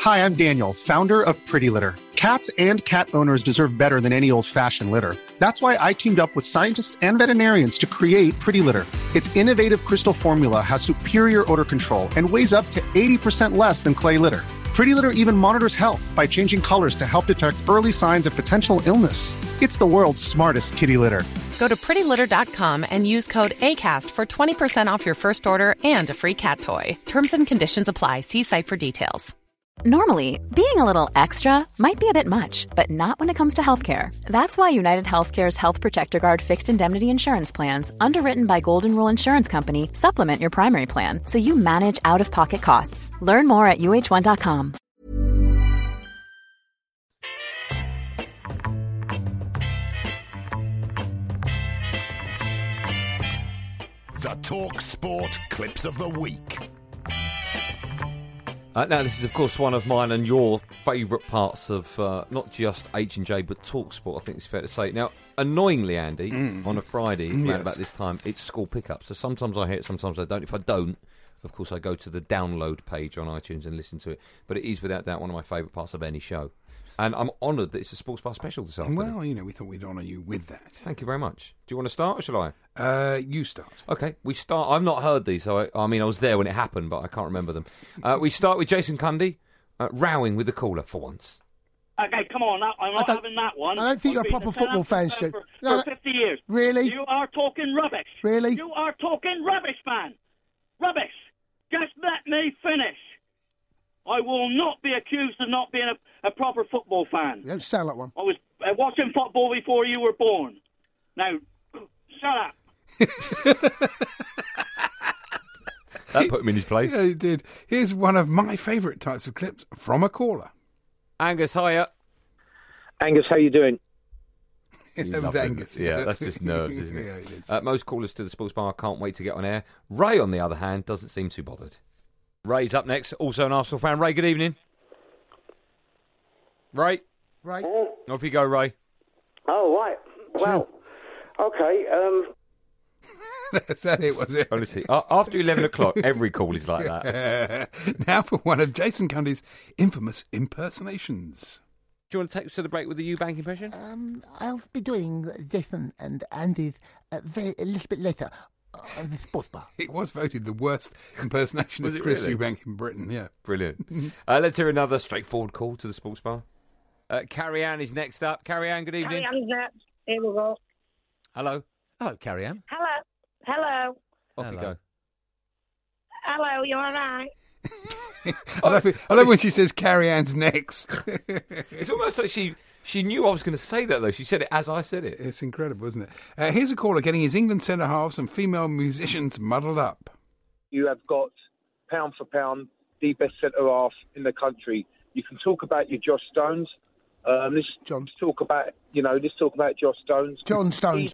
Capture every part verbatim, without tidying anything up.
Hi, I'm Daniel, founder of Pretty Litter. Cats and cat owners deserve better than any old-fashioned litter. That's why I teamed up with scientists and veterinarians to create Pretty Litter. Its innovative crystal formula has superior odor control and weighs up to eighty percent less than clay litter. Pretty Litter even monitors health by changing colors to help detect early signs of potential illness. It's the world's smartest kitty litter. Go to pretty litter dot com and use code ACAST for twenty percent off your first order and a free cat toy. Terms and conditions apply. See site for details. Normally, being a little extra might be a bit much, but not when it comes to healthcare. That's why United Healthcare's Health Protector Guard fixed indemnity insurance plans, underwritten by Golden Rule Insurance Company, supplement your primary plan so you manage out-of-pocket costs. Learn more at U H one dot com. The Talk Sport Clips of the Week. Uh, now, this is, of course, one of mine and your favourite parts of uh, not just H and J, but TalkSport, I think it's fair to say. Now, annoyingly, Andy, mm. on a Friday, mm, around yes. about this time, it's school pickup. So sometimes I hear it, sometimes I don't. If I don't, of course, I go to the download page on iTunes and listen to it. But it is, without doubt, one of my favourite parts of any show. And I'm honoured that it's a Sports Bar special this afternoon. Well, you know, we thought we'd honour you with that. Thank you very much. Do you want to start or shall I? Uh, you start. Okay, we start. I've not heard these, so I, I mean, I was there when it happened, but I can't remember them. Uh, we start with Jason Cundy, uh, rowing with the caller for once. Okay, come on, I'm not having that one. I don't think I've you're a proper football fan, Stu. For, no, for fifty years. Really? You are talking rubbish. Really? You are talking rubbish, man. Rubbish. Just let me finish. I will not be accused of not being a, a proper football fan. You don't sound like one. I was uh, watching football before you were born. Now, shut up. That put him in his place. Yeah, it did. Here's one of my favourite types of clips from a caller. Angus, hiya. Angus, how you doing? That was Angus. Yeah, that's just nerves, isn't it? Yeah, it is. Uh, most callers to the Sports Bar can't wait to get on air. Ray, on the other hand, doesn't seem too bothered. Ray's up next, also an Arsenal fan. Ray, good evening. Ray? Ray? Oh. Off you go, Ray. Oh, right. Well, okay. Um... Is that it, was it? Honestly, after eleven o'clock, every call is like that. Now for one of Jason Cundy's infamous impersonations. Do you want to take us to the break with the Eubank impression? Um, I'll be doing Jason and Andy's uh, very, a little bit later on the Sports Bar. It was voted the worst impersonation Was of it Chris really? Eubank in Britain, yeah. Brilliant. uh, let's hear another straightforward call to the Sports Bar. Uh, Carrie Ann is next up. Carrie Ann, good evening. Carrie Ann's next. Here we go. Hello. Hello, Carrie Ann. Hello. Hello. Off Hello. you go. Hello, you all right? I love, it. I love when she says Carrie Ann's next. It's almost like she she knew I was going to say that, though. She said it as I said it. It's incredible, isn't it? Uh, here's a caller getting his England centre-halves and female musicians muddled up. You have got, pound for pound, the best centre-half in the country. You can talk about your Josh Stones. Um, let's, John. let's talk about, you know, let's talk about Josh Stones. John Stones.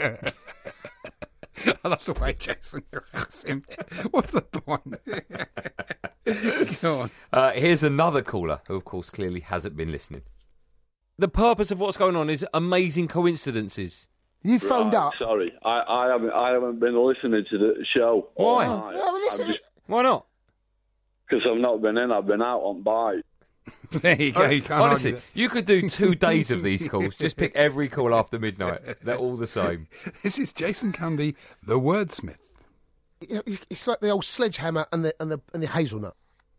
I love the way Jason corrects him. What's the point? Go on. Uh, here's another caller who, of course, clearly hasn't been listening. The purpose of what's going on is amazing coincidences. You phoned right, up. Sorry, I, I haven't. I haven't been listening to the show. Why? Oh, well, listen, Why not? Because I've not been in. I've been out on bike. There you go. You can't Honestly, argue you could do two days of these calls. Just pick every call after midnight. They're all the same. that. This is Jason Cundy, the wordsmith. You know, it's like the old sledgehammer and the and the and the hazelnut.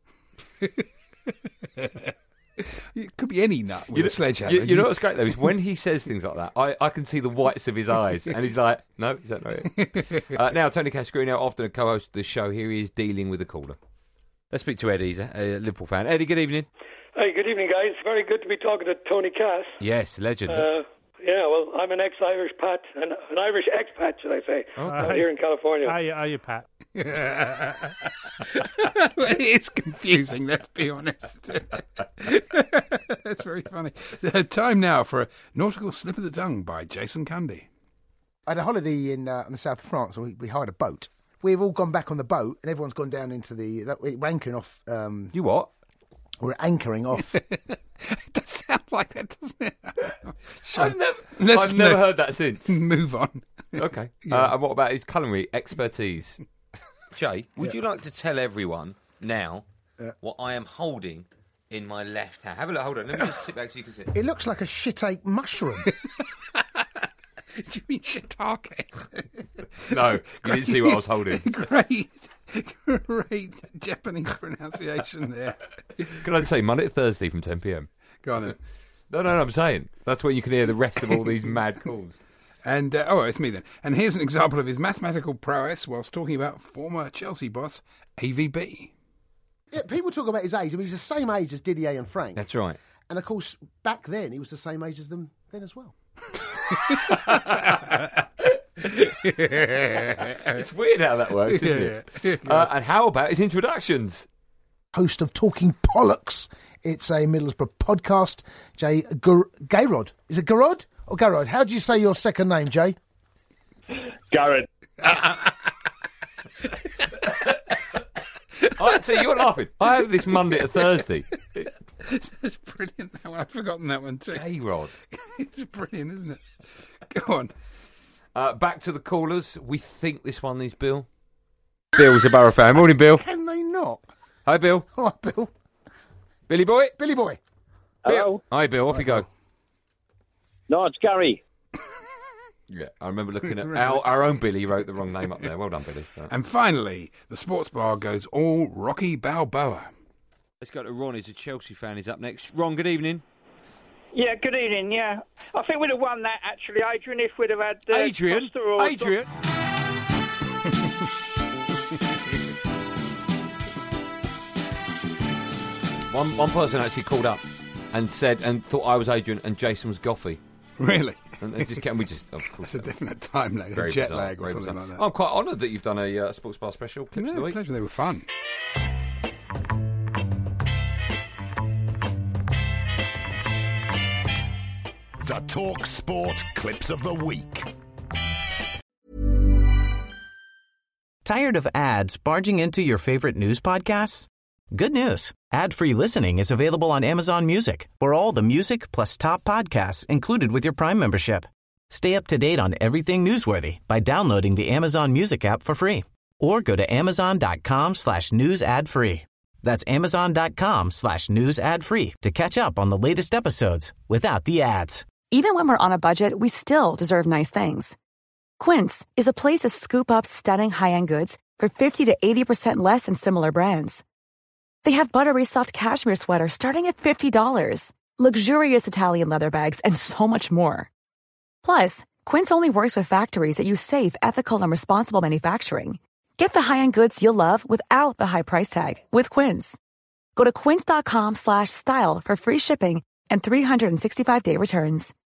It could be any nut with You know, a sledgehammer. you, you know what's great, though, is when he says things like that, I, I can see the whites of his eyes, and he's like, no, is that not it? uh, now, Tony Cascarino, often a co-host of the show, here he is dealing with the caller. Let's speak to Eddie, he's a, a Liverpool fan. Eddie, good evening. Hey, good evening, guys. Very good to be talking to Tony Cass. Yes, legend. Uh, yeah, well, I'm an ex-Irish Pat, an, an Irish expat, should I say, Okay. out here in California. Are you, are you Pat? It is confusing, let's be honest. That's very funny. Uh, time now for a nautical slip of the tongue by Jason Cundy. I had a holiday in, uh, in the south of France, and we, we hired a boat. We've all gone back on the boat, and everyone's gone down into the... That, we're anchoring off... Um, you what? We're anchoring off... It does sound like that, doesn't it? I've never, Let's I've never mo- heard that since. Move on. Okay. Yeah. Uh, and what about his culinary expertise? Jay, would Yeah. you like to tell everyone now Yeah. what I am holding in my left hand. Have a look. Hold on. Let me just sit back so you can see. It looks like a shit-ache mushroom. Do you mean shiitake? No, you didn't see what I was holding. Great, great Japanese pronunciation there. Can I say Monday to Thursday from ten p.m? Go on then. No, no, no, I'm saying. That's when you can hear the rest of all these mad calls. And, uh, oh, it's me then. And here's an example of his mathematical prowess whilst talking about former Chelsea boss A V B. Yeah, people talk about his age. I mean, he's the same age as Didier and Frank. That's right. And, of course, back then, he was the same age as them then as well. It's weird how that works, isn't Yeah, it? yeah. Uh, and how about his introductions? Host of Talking Pollocks. It's a Middlesbrough podcast. Jay Gar- Gayrod. Is it Garrod or Garrod? How do you say your second name, Jay? Garrett. Oh, so you're laughing. I have this Monday to Thursday. It's brilliant. That one. I've forgotten that one too. A-Rod. It's brilliant, isn't it? Go on. Uh, back to the callers. We think this one is Bill. Bill's a Borough fan. Morning, Bill. Can they not? Hi, Bill. All right, Bill. Billy boy. Billy boy. Hello. Hi, Bill. Off you go. No, it's Gary. Yeah, I remember looking at our, our own Billy wrote the wrong name up there. Well done, Billy. And finally, the sports bar goes all Rocky Balboa. Let's go to Ron. He's a Chelsea fan. He's up next. Ron, good evening. Yeah, good evening, yeah. I think we'd have won that, actually, Adrian, if we'd have had... Uh, Adrian? Costa or Adrian? one, one person actually called up and said, and thought I was Adrian and Jason was Goffey. Really? And they just kept, we just, of course. It's a definite time lag, a Very jet bizarre, lag or very something bizarre. like that. I'm quite honoured that you've done a uh, Sports Bar special. Clips No, of the week. pleasure. They were fun. The Talk Sport Clips of the Week. Tired of ads barging into your favorite news podcasts? Good news. Ad-free listening is available on Amazon Music for all the music plus top podcasts included with your Prime membership. Stay up to date on everything newsworthy by downloading the Amazon Music app for free or go to amazon.com slash news ad free. That's amazon.com slash news ad free to catch up on the latest episodes without the ads. Even when we're on a budget, we still deserve nice things. Quince is a place to scoop up stunning high-end goods for fifty to eighty percent less than similar brands. They have buttery soft cashmere sweaters starting at fifty dollars, luxurious Italian leather bags, and so much more. Plus, Quince only works with factories that use safe, ethical, and responsible manufacturing. Get the high-end goods you'll love without the high price tag with Quince. Go to quince.com slash style for free shipping and three sixty-five day returns.